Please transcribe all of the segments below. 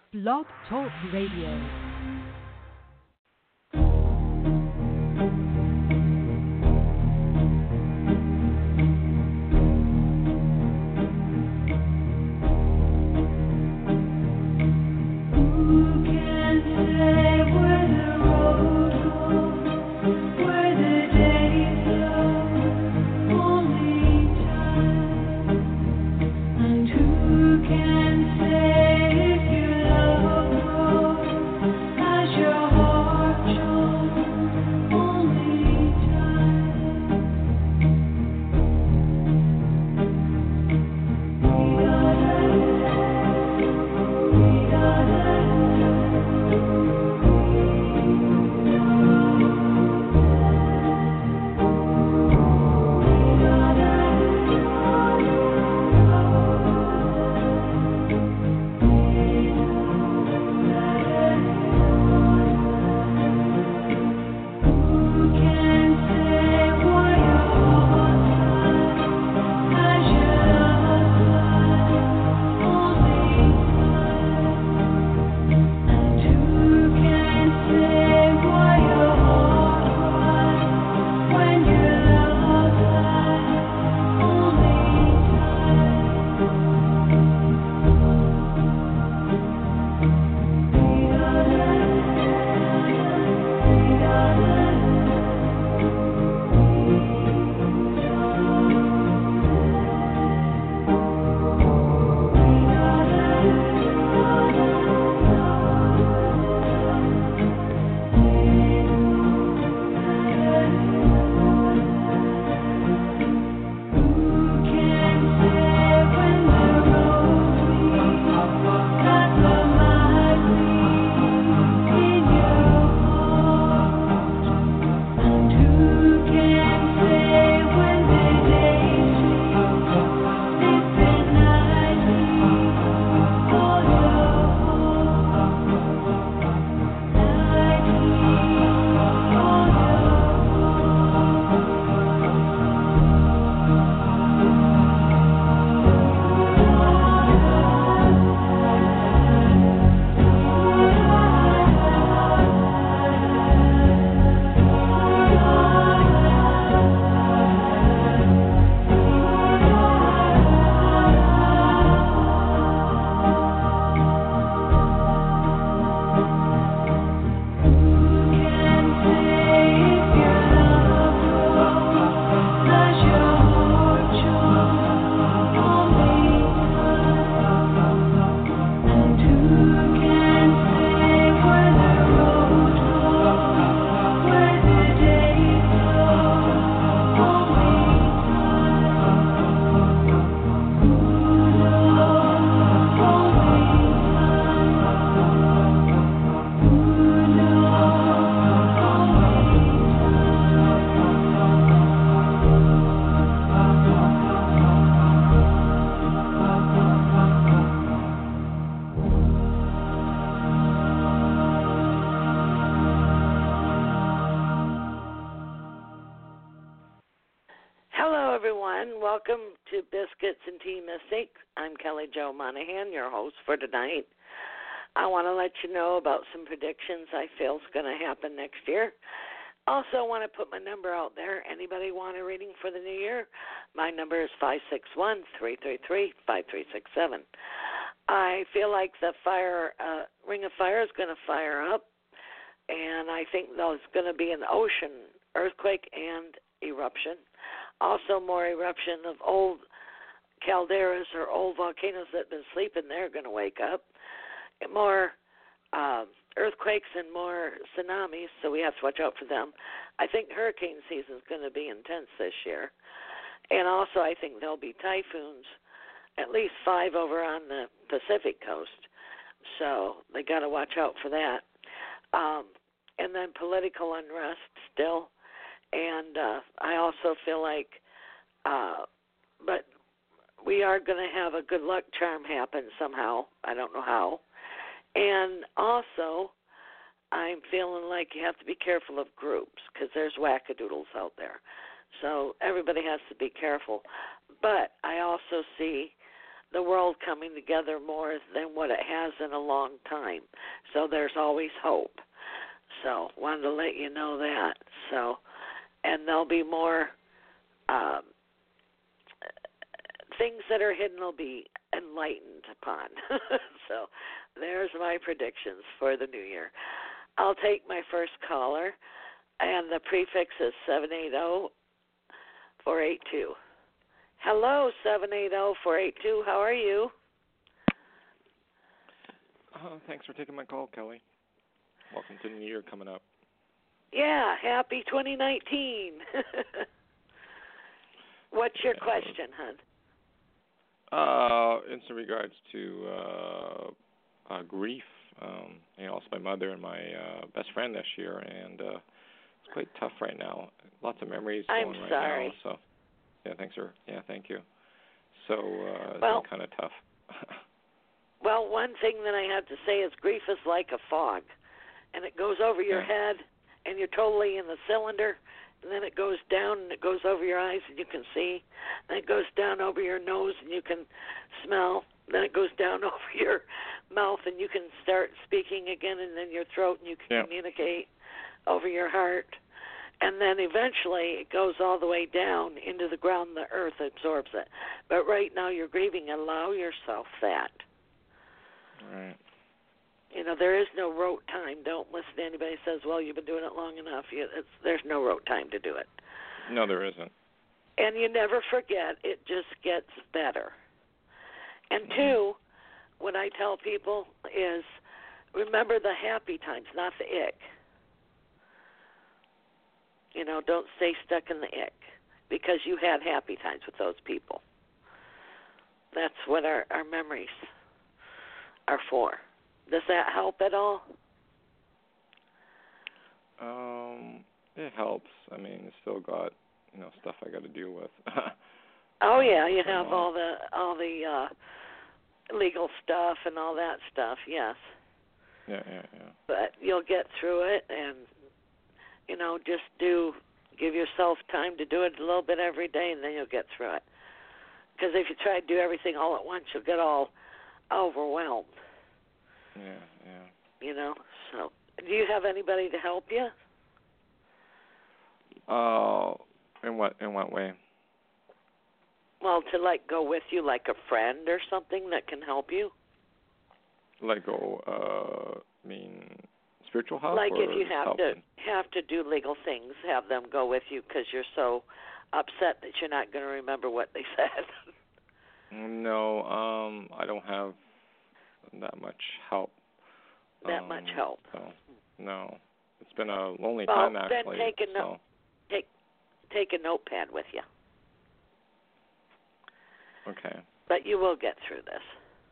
Blog Talk Radio. Welcome to Biscuits and Tea Mystic. I'm Kelly Jo Monahan, your host for tonight. I want to let you know about some predictions I feel is going to happen next year. Also, want to put my number out there. Anybody want a reading for the new year? My number is 561-333-5367. I feel like the Ring of Fire is going to fire up, and I think there's going to be an ocean earthquake and eruption. Also, more eruption of old calderas or old volcanoes that have been sleeping. They're going to wake up. And more earthquakes and more tsunamis, so we have to watch out for them. I think hurricane season is going to be intense this year. And also, I think there'll be typhoons, at least 5 over on the Pacific coast. So they got to watch out for that. And then political unrest still. And I also feel like, but we are going to have a good luck charm happen somehow. I don't know how. And also, I'm feeling like you have to be careful of groups because there's wackadoodles out there. So everybody has to be careful. But I also see the world coming together more than what it has in a long time. So there's always hope. So wanted to let you know that. So, and there'll be more things that are hidden will be enlightened upon. So there's my predictions for the new year. I'll take my first caller, and the prefix is 780-482. Hello, 780-482. How are you? Thanks for taking my call, Kelly. Welcome to the new year coming up. Yeah, happy 2019. What's your question, hon? In some regards to grief, I lost my mother and my best friend this year, and it's quite tough right now. Lots of memories going I'm right sorry. now. So, yeah, thanks, sir. Yeah, thank you. So, it's well, been kind of tough. Well, one thing that I have to say is grief is like a fog, and it goes over your head, and you're totally in the cylinder, and then it goes down and it goes over your eyes and you can see, then it goes down over your nose and you can smell, then it goes down over your mouth and you can start speaking again, and then your throat and you can communicate over your heart, and then eventually it goes all the way down into the ground. The earth absorbs it. But right now you're grieving. Allow yourself that. Right. You know, there is no rote time. Don't listen to anybody who says, well, you've been doing it long enough. There's no rote time to do it. No, there isn't. And you never forget. It just gets better. And two, what I tell people is remember the happy times, not the ick. You know, don't stay stuck in the ick, because you had happy times with those people. That's what our memories are for. Does that help at all? It helps. I mean, it's still got, stuff I got to deal with. Oh yeah, you have all the legal stuff and all that stuff. Yes. Yeah. But you'll get through it, and just give yourself time to do it a little bit every day, and then you'll get through it. Because if you try to do everything all at once, you'll get all overwhelmed. Yeah. So do you have anybody to help you? In what way? Well, to go with you, like a friend or something that can help you. Spiritual help? Like or if you have to do legal things, have them go with you because you're so upset that you're not going to remember what they said. No, I don't have that much help. Much help? So, no. It's been a lonely time, actually. Then take a notepad with you. Okay. But you will get through this.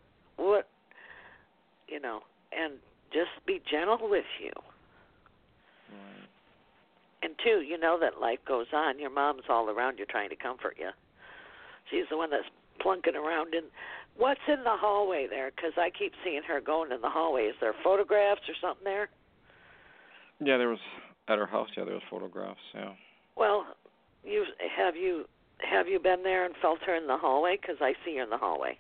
And just be gentle with you. Right. And two, you know that life goes on. Your mom's all around you trying to comfort you. She's the one that's plunking around. And what's in the hallway there? Because I keep seeing her going in the hallway. Is there photographs or something there? Yeah, there was at her house. Yeah, there was photographs. Yeah. Well, have you been there and felt her in the hallway? Because I see her in the hallway.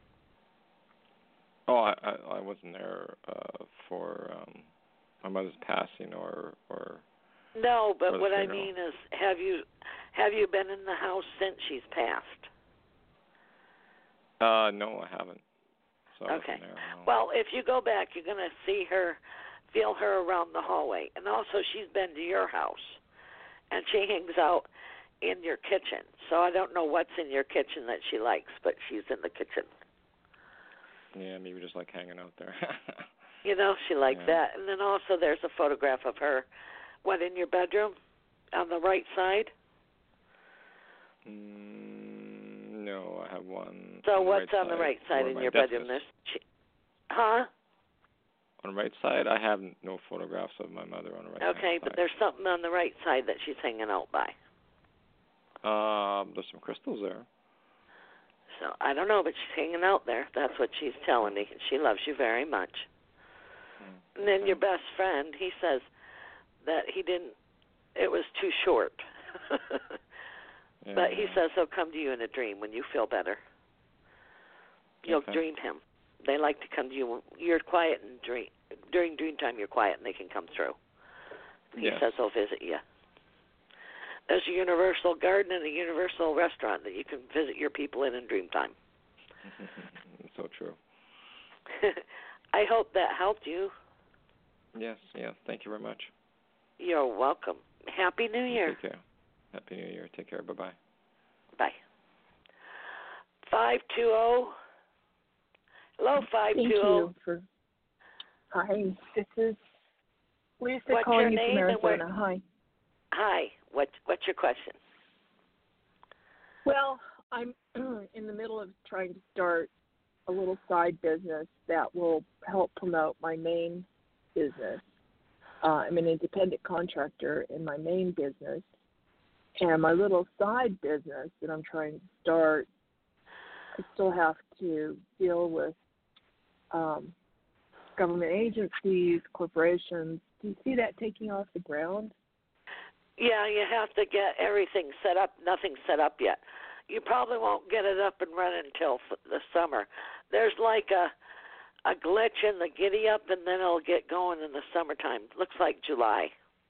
Oh, I wasn't there for my mother's passing or. No, but what I mean is, have you been in the house since she's passed? No, I haven't. So I okay. wasn't there, no. Well, if you go back, you're going to see her, feel her around the hallway, and also she's been to your house, and she hangs out in your kitchen. So I don't know what's in your kitchen that she likes, but she's in the kitchen. Yeah, maybe just like hanging out there. She likes that. And then also there's a photograph of her, in your bedroom, on the right side? No, I have one. So what's on the right side in your bedroom? Huh? On the right side, I have no photographs of my mother on the right side. Okay, but there's something on the right side that she's hanging out by. There's some crystals there. So I don't know, but she's hanging out there. That's what she's telling me. She loves you very much. And then your best friend, he says that it was too short. But he says he'll come to you in a dream when you feel better. You'll Okay. dream him. They like to come to you. You're quiet and during dream time. You're quiet, and they can come through. He Yes. says he'll visit you. There's a universal garden and a universal restaurant that you can visit your people in dream time. So true. I hope that helped you. Yes. Yeah. Thank you very much. You're welcome. Happy New Year. Take care. Happy New Year. Take care. Bye-bye. Bye. 520. Hello, 520. Thank you for. Hi, this is Lisa What's calling your you name from and where- Arizona. Hi. Hi. What's your question? Well, I'm in the middle of trying to start a little side business that will help promote my main business. I'm an independent contractor in my main business, and my little side business that I'm trying to start, I still have to deal with government agencies, corporations. Do you see that taking off the ground? Yeah, you have to get everything set up. Nothing's set up yet. You probably won't get it up and running until the summer. There's like a glitch in the giddy up, and then it'll get going in the summertime. Looks like July.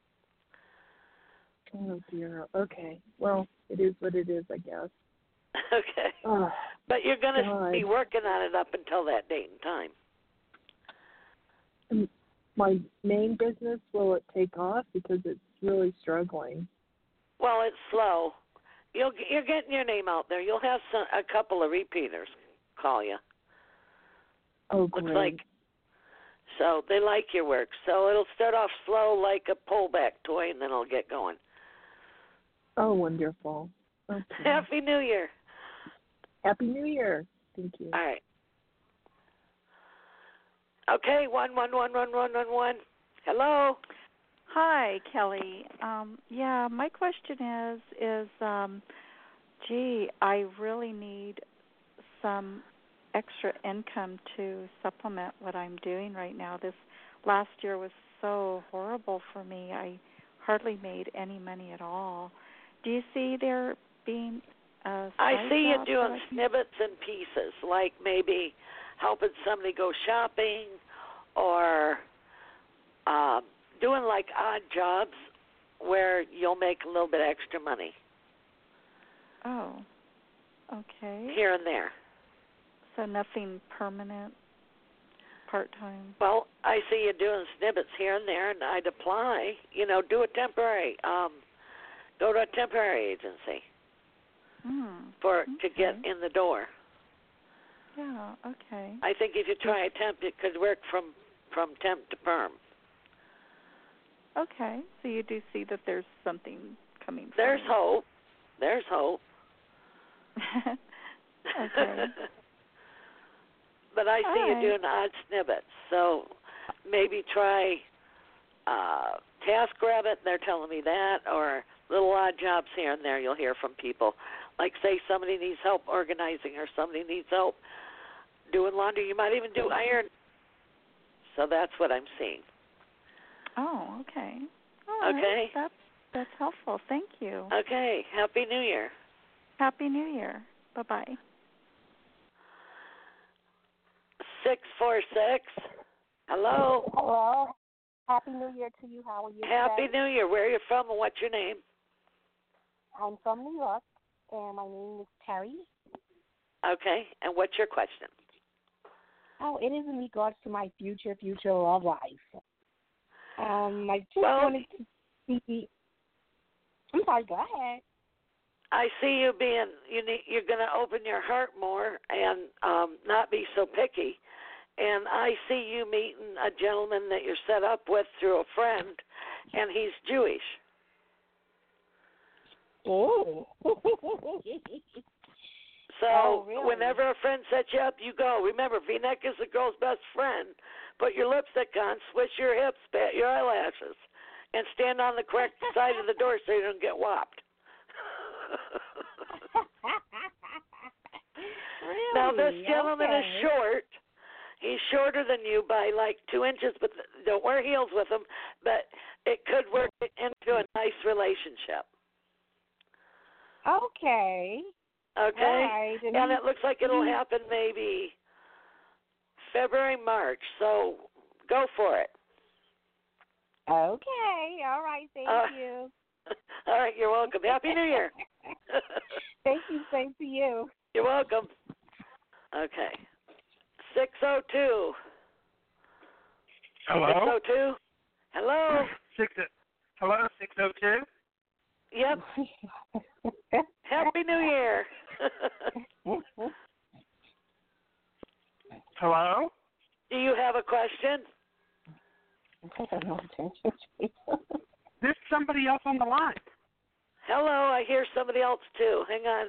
Oh, dear. Okay. Well, it is what it is, I guess. Okay. Oh, But you're going to God. be working on it up until that date and time. My main business, will it take off? Because it's really struggling. Well, it's slow. You're getting your name out there. You'll have a couple of repeaters call you. Oh, great. Looks like. So they like your work. So it'll start off slow like a pullback toy, and then it'll get going. Oh, wonderful. Okay. Happy New Year. Happy New Year. Thank you. All right. Okay, 1111111. Hello. Hi, Kelly. Yeah, my question is, gee, I really need some extra income to supplement what I'm doing right now. This last year was so horrible for me. I hardly made any money at all. Do you see there being a I see you side job doing that I can- snippets and pieces, like maybe helping somebody go shopping or doing like odd jobs where you'll make a little bit extra money Oh, okay. here and there. So nothing permanent, part-time? Well, I see you doing snippets here and there, and I'd apply. Do a temporary. Go to a temporary agency to get in the door. Yeah, okay. I think if you try a temp, it could work from temp to perm. Okay, so you do see that there's something coming from There's it. hope. There's hope. Okay. But I see All you right. doing odd snippets, so maybe try TaskRabbit. They're telling me that, or little odd jobs here and there. You'll hear from people, like say somebody needs help organizing, or somebody needs help doing laundry. You might even do iron. So that's what I'm seeing. Oh, okay. All right. Okay. That's helpful. Thank you. Okay. Happy New Year. Happy New Year. Bye-bye. 646. Hello. Hello. Happy New Year to you. How are you Happy today? New Year. Where are you from and what's your name? I'm from New York, and my name is Terry. Okay. And what's your question? Oh, it is in regards to my future love life. I just Well, wanted to see. I'm sorry. Go ahead. I see you being you're going to open your heart more and not be so picky. And I see you meeting a gentleman that you're set up with through a friend, and he's Jewish. Oh. So really? whenever a friend sets you up, you go. Remember, V-neck is the girl's best friend. Put your lipstick on, switch your hips, pat your eyelashes, and stand on the correct side of the door so you don't get whopped. Really? Now, this gentleman is Okay. short. He's shorter than you by like 2 inches, but don't wear heels with him. But it could work into a nice relationship. Okay. Okay? Right. And it looks like it'll happen maybe February, March. So go for it. Okay. All right. Thank you. All right. You're welcome. Happy New Year. Thank you. Same to you. You're welcome. Okay. 602. Hello? 602. Hello. Hello, 602? Yep. Happy New Year. Hello? Do you have a question? There's somebody else on the line. Hello, I hear somebody else too. Hang on.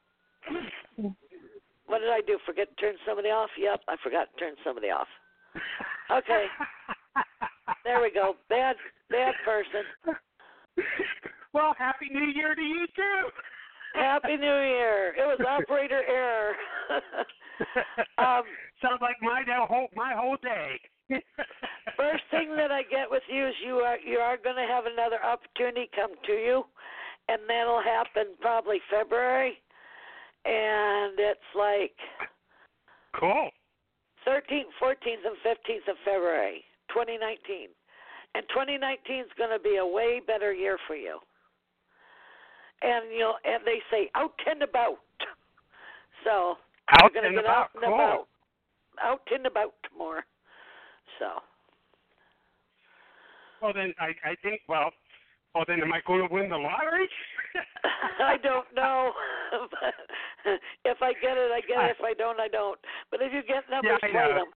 What did I do? Forget to turn somebody off? Yep, I forgot to turn somebody off. Okay. There we go. Bad person. Well, Happy New Year to you too. Happy New Year. It was operator error. Sounds like my whole day. First thing that I get with you is you are going to have another opportunity come to you, and that'll happen probably February, and it's like cool. 13th, 14th, and 15th of February, 2019, and 2019 is going to be a way better year for you. And and they say out and about, so out you're going to get about. out and about, out and about more. So. Well, then I think, well, then am I going to win the lottery? I don't know. If I get it, I get it. If I don't, I don't. But if you get numbers, play them.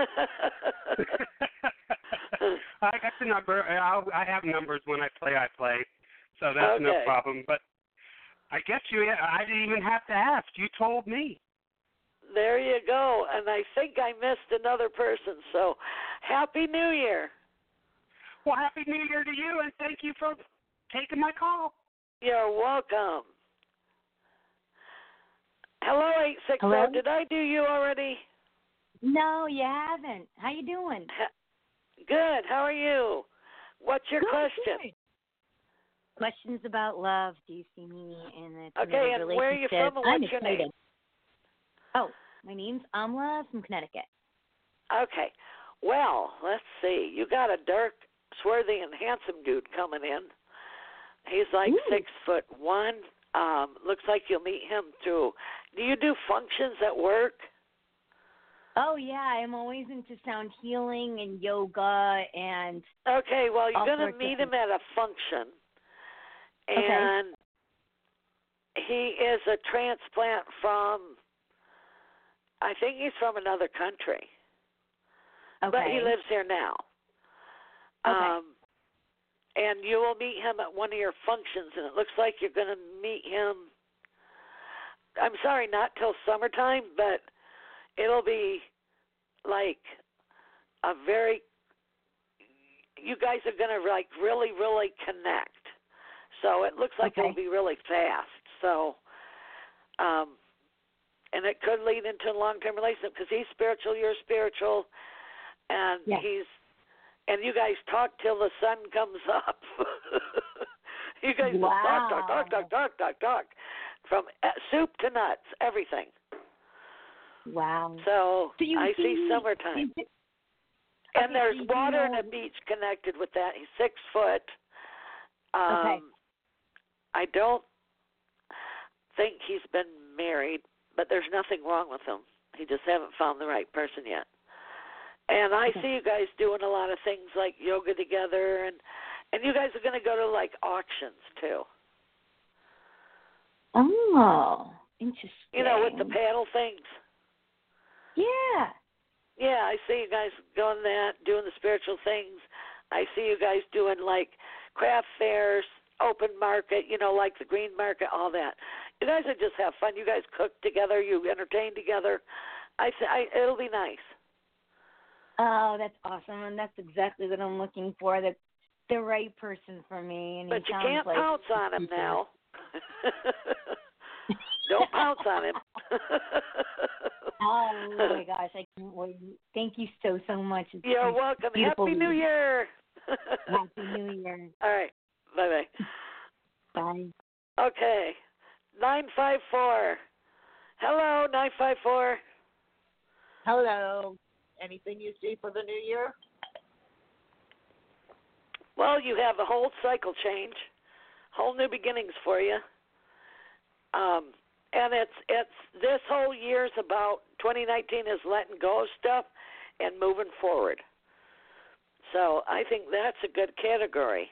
I got the number. I have numbers when I play. So that's no problem. But I guess I didn't even have to ask. You told me. There you go. And I think I missed another person. So Happy New Year. Well, Happy New Year to you, and thank you for taking my call. You're welcome. Hello, 860. Hello? Did I do you already? No, you haven't. How you doing? Good. How are you? What's your question? Good. Questions about love. Do you see me in a Okay, and where are you from and what's your name? Oh, my name's Amla from Connecticut. Okay. Well, let's see. You got a dark, swarthy, and handsome dude coming in. He's like 6'1". Looks like you'll meet him through. Do you do functions at work? Oh yeah, I'm always into sound healing and yoga and. Okay, well you're gonna meet him at a function, and he is a transplant from. I think he's from another country. Okay. But he lives here now. Okay. And you will meet him at one of your functions, and it looks like you're going to meet him, I'm sorry, not till summertime, but it'll be like you guys are going to like really, really connect. So it looks like it'll be really fast. So, and it could lead into a long-term relationship because he's spiritual, you're spiritual, and and you guys talk till the sun comes up. You guys just talk. From soup to nuts, everything. Wow. So I see summertime. And there's water and a beach connected with that. He's 6 foot. I don't think he's been married, but there's nothing wrong with him. He just haven't found the right person yet. And I see you guys doing a lot of things like yoga together, and you guys are going to go to like auctions too. Oh, interesting. You know, with the paddle things. Yeah. Yeah, I see you guys doing that, doing the spiritual things. I see you guys doing like craft fairs, open market, you know, like the green market, all that. You guys would just have fun. You guys cook together, you entertain together. It'll be nice. Oh, that's awesome, and that's exactly what I'm looking for. That's the right person for me. And but you can't pounce on him now. Don't pounce on him. Oh my gosh, I can't wait. Thank you so much. You're welcome. Happy New Year. Happy New Year. All right. Bye-bye. Bye. Okay. 954. Hello, 954. Hello. Anything you see for the new year? Well, you have a whole cycle change, whole new beginnings for you. And it's this whole year's about 2019 is letting go of stuff and moving forward. So I think that's a good category.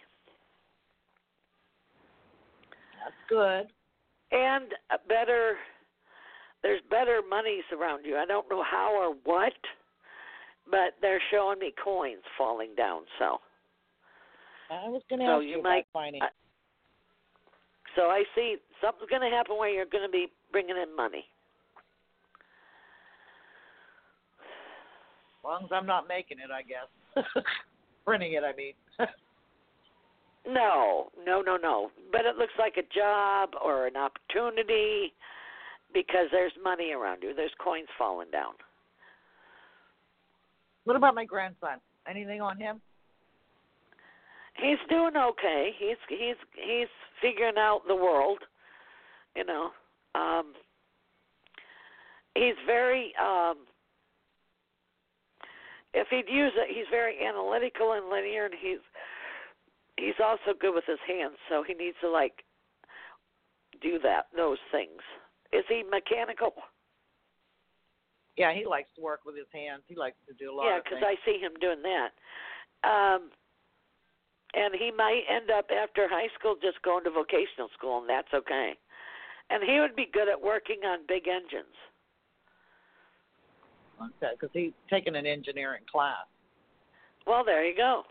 That's good. And there's better monies around you. I don't know how or what, but they're showing me coins falling down. So I was going to ask you about finance. So I see something's going to happen where you're going to be bringing in money. As long as I'm not making it, I guess. Printing it, I mean. No. But it looks like a job or an opportunity because there's money around you. There's coins falling down. What about my grandson? Anything on him? He's doing okay. He's figuring out the world, you know. He's very if he'd use it, he's very analytical and linear, and he's also good with his hands, so he needs to do those things. Is he mechanical? Yeah, he likes to work with his hands. He likes to do a lot of things. Yeah, because I see him doing that. And he might end up after high school just going to vocational school, and that's okay. And he would be good at working on big engines. Okay, because he's taking an engineering class. Well, there you go.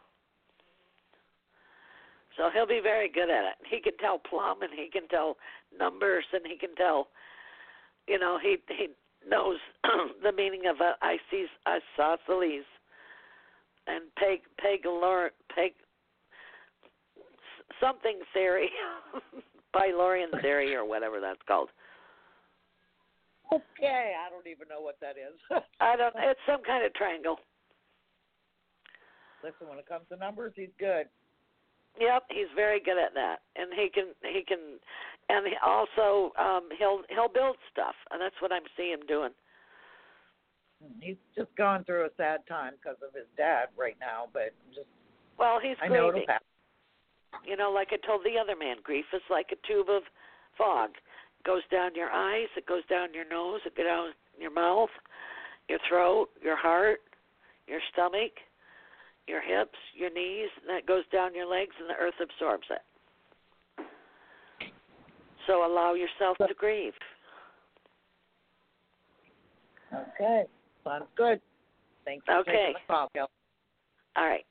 So he'll be very good at it. He can tell plumb, and he can tell numbers, and he can tell, he knows the meaning of isosceles and peg something theory, Pylorian theory, or whatever that's called. Okay, I don't even know what that is. It's some kind of triangle. Listen, when it comes to numbers, he's good. Yep, he's very good at that, and he can, and also he'll build stuff, and that's what I'm seeing him doing. He's just gone through a sad time because of his dad right now, but he's grieving. I know it'll pass. Like I told the other man, grief is like a tube of fog. It goes down your eyes, it goes down your nose, it goes down your mouth, your throat, your heart, your stomach, your hips, your knees, and that goes down your legs, and the earth absorbs it. So allow yourself to grieve. Okay, sounds good. Thanks for taking the call, Kelly. All right.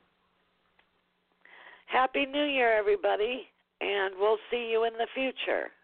Happy New Year, everybody, and we'll see you in the future.